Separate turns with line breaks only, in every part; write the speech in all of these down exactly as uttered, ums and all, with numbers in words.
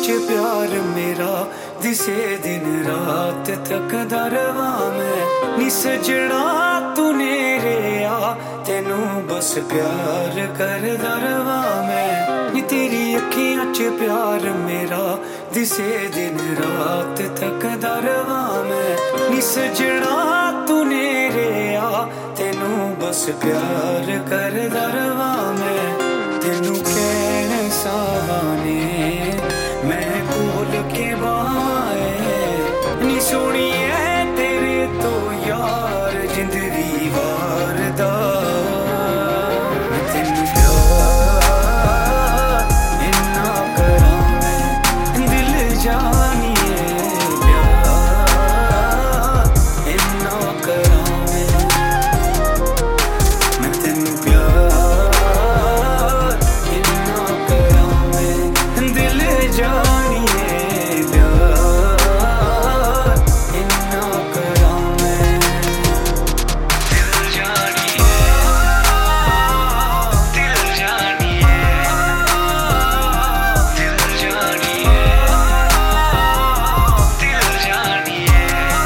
च प्यार मेरा दिसे दिन रात तक दरवा मैं नी सजना तू नेरे आ तेनू बस प्यार कर दरवा मैं नी तेरी अखियां च प्यार मेरा दिसे दिन रात तक दरवा मैं नी सजना तू नेरे आ तेनू बस प्यार कर दरवा मैं तेनू कहने सावाने मैं कोल के बाए नी सुनिए तेरे तो यार जिंदगी वारदा तेनू प्यार इन्ना करा मैं दिल जानिए प्यार इन्ना करा मैं तेनू प्यार इन्ना करा मैं दिल जानिए प्यार इन्ना करा मैं दिल जानिए दिल जानिए दिल जानिए दिल जानिए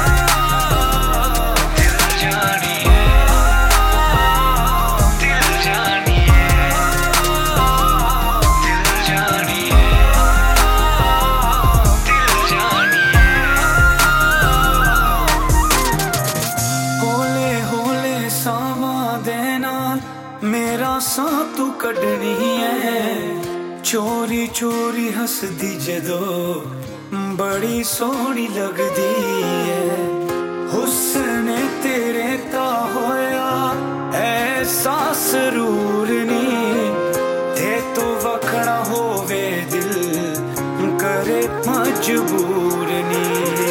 दिल जानिए दिल जानिए दिल जानिए दिल जानिए होले होले सावां दे नाल मेरा सा तू कढनी है चोरी चोरी हसदी जदों बड़ी सोहनी लगदी है हुस्न तेरे ता होया ऐसा सरूर नी ते तो वखड़ा होवे दिल करे मजबूर नी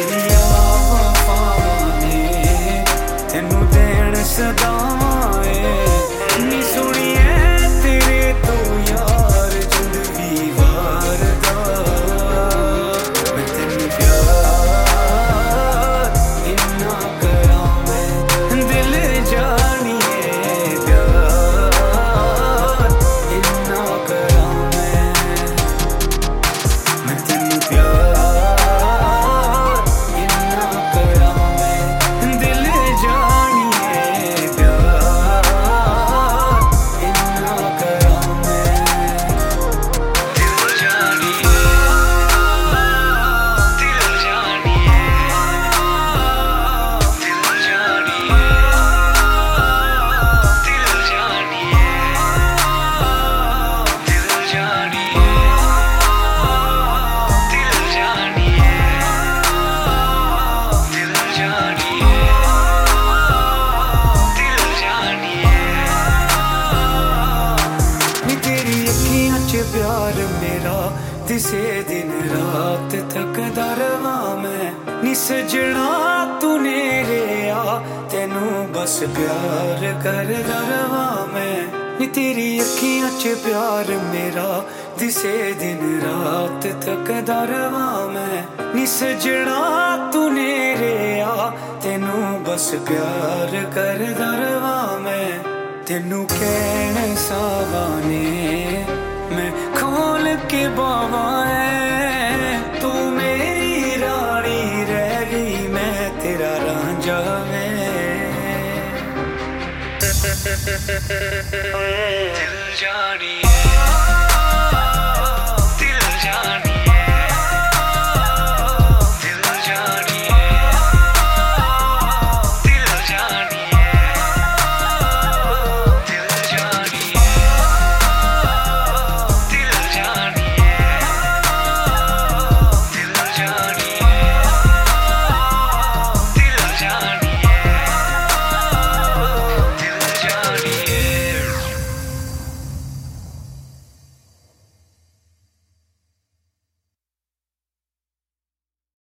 आवाने तेनू देण सदाए नी सुनिए तेरे तो यार जिंदगी वारदा मैं तेनू प्यार इन्ना करा मैं दिल जानिए प्यार इन्ना करा मैं मैं तेनू प्यार इन्ना करा मैं दिल जानिए प्यार इन्ना करा मैं दिल जानिए दिल जानिए दिल जानिए दिल जानिए दिल जानिए दिल जानिए दिल जानिए दिल जानिए नी तेरी अखियां च प्यार मेरा दिसे दिन रात तक दरवा मैं नी सजना तू नेरे आ तेनू बस प्यार कर दरवा मैं नी तेरी अखियां च प्यार मेरा दिसे दिन रात तक दरवा मैं नी सजना तू नेरे आ तेनू बस प्यार कर दरवा मैं तेनू कहने सावाने मैं खोल के बावा तू मेरी रानी रह गई मैं तेरा रांझा मैं दिल जानिए